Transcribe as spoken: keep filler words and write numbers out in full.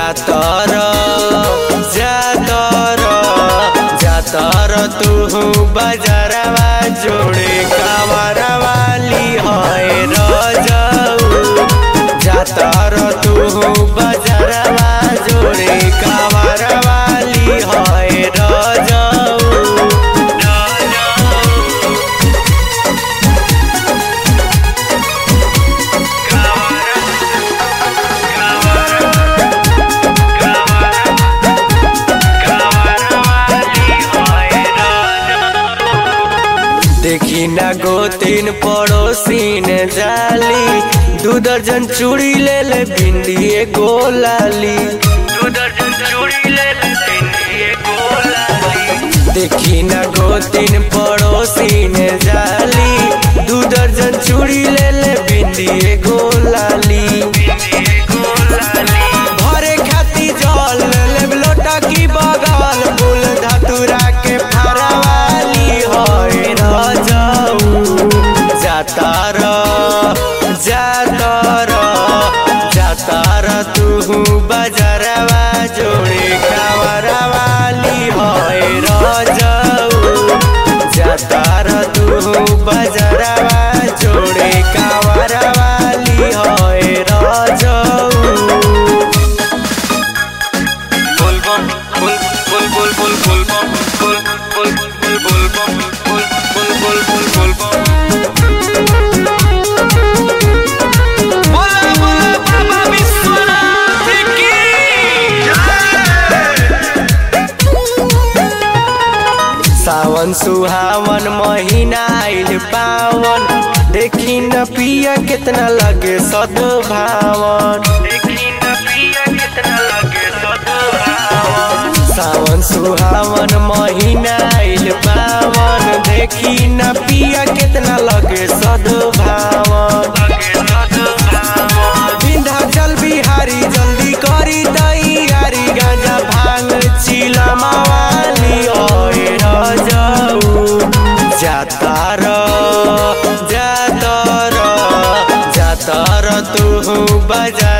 जातर जातर जातर तू बजरवा जोड़े कावरवाली है रजऊ जातर तू बजरवा जोड़े कावरवाली है रजऊ। देखी ना गो तीन पड़ोसी ने जाली दू दर्जन चूड़ी ले ले भिंडी एगो लाली दू दर्जन चूड़ी ले ले भिंडी एगो लाली। देखी ना गो तीन पड़ोसी ने जाली दू दर्जन चूड़ी ले ले भिंडी एगो लाली भरे खाती जल ले ले लोटा की बगल फूल धतुरा के फरवाली है जातर जातर जातर तू बजरवा जोड़े कावरवाली है रजऊ जातर तू बजरवा जोड़े कावरवाली है रजऊ। बुल बम बुल बुल बुल बुल बुल बम बुल बुल बुल बुल बम बुल बुल बुल बुल बुल बम। बोला बोला बाबा विश्वनाथ की सावन सुहावन महीना आइल पावन देखी न पिया कितना लगे सद्भावन देखी न पिया कितना लगे सद्भावन। सावन सुहावन महीना आइल पावन देखी न पिया कितना लगे सद्भावन। विंध्याचल बिहारी जल्दी करी तैयारी गांजा भांग चिलमवाली है रजऊ जातर जातर जातर तू बजा